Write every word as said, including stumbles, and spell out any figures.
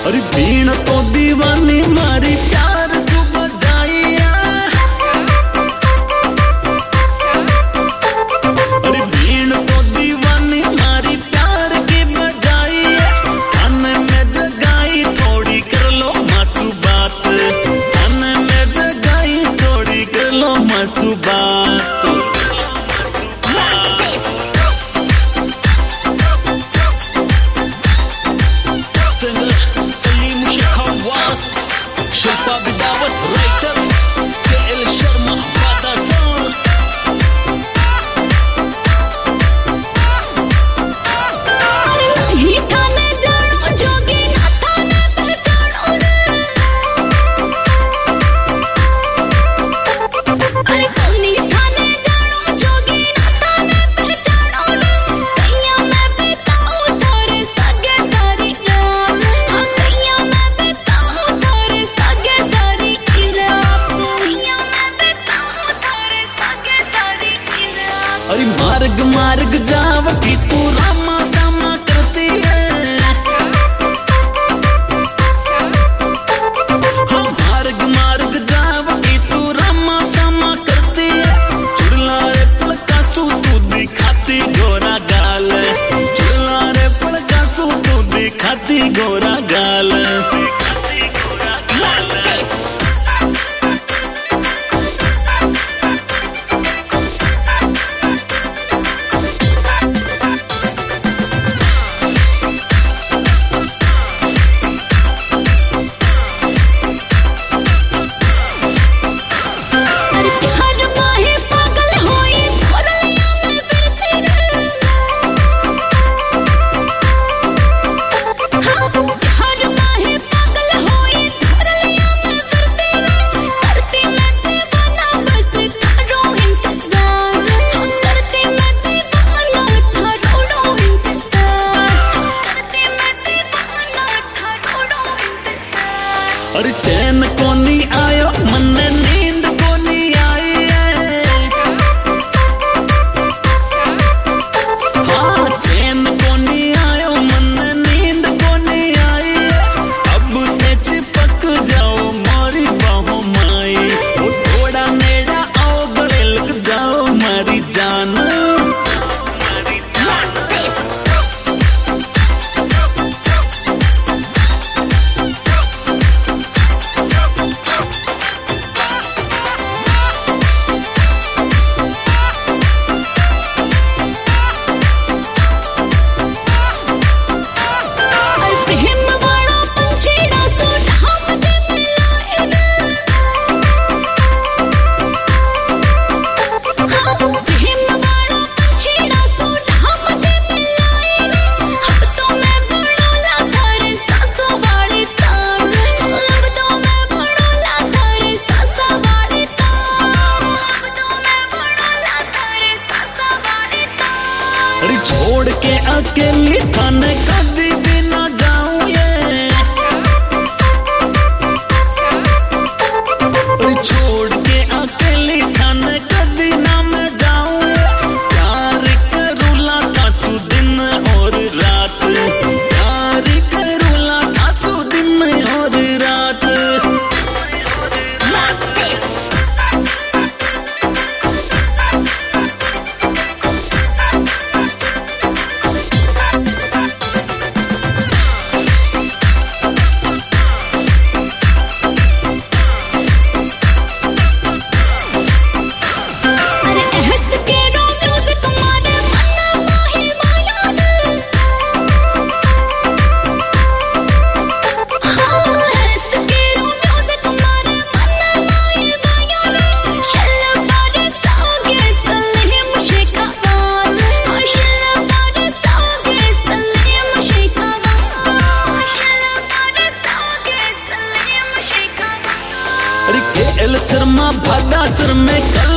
अरे बीन तो दीवानी मारी प्यार सुबह जाइया। अरे बीन तो दीवानी मारी प्यार की बजाइए। खाने में जगाई थोड़ी कर लो मासू बात, खाने में जगाई थोड़ी कर लो मासू बात। शिल्पा बिदावत राइटर के एल शर्मा बादा सॉन्ग। ही थाने जानो जोगी ना थाने पहचानो रे। अरे कौनी थाने जानो जोगी ना थाने पहचानो रे। कैया मैं बिताऊं थोड़े सगे सारी रात, हाँ कैया मैं बिताऊं थोड़े सगे सारी रात, कैया मैं बिताऊं थोड़े सगे सारी रात। अरे मार्ग मार्ग जावटी तू रामा सामा करती है। हाँ मार्ग मार्ग जावटी तू रामा सामा करती है। चुड़ला रे पलका सू तू दिखाती गोरा गाल, चुड़ला रे पलका सू तू दिखाती गोरा गाल। अरे चैन को नहीं आयो मन नींद को नहीं आई है। हाँ चैन को नहीं आयो मन नींद को नहीं आई है। अब ते चिपक जाओ मारी बाहों माई, वो थोड़ा नेड़ा आओ गले लग जाओ मारी जान। अरे छोड़ के अकेली थाने कभी भी ना जाऊं ये। अरे छोड़ के अकेली थाने कभी ना मैं जाऊं ये। प्यार करूला तासु दिन और रात, प्यार करूला तासु दिन और रात। एल शर्मा भागा सर में कल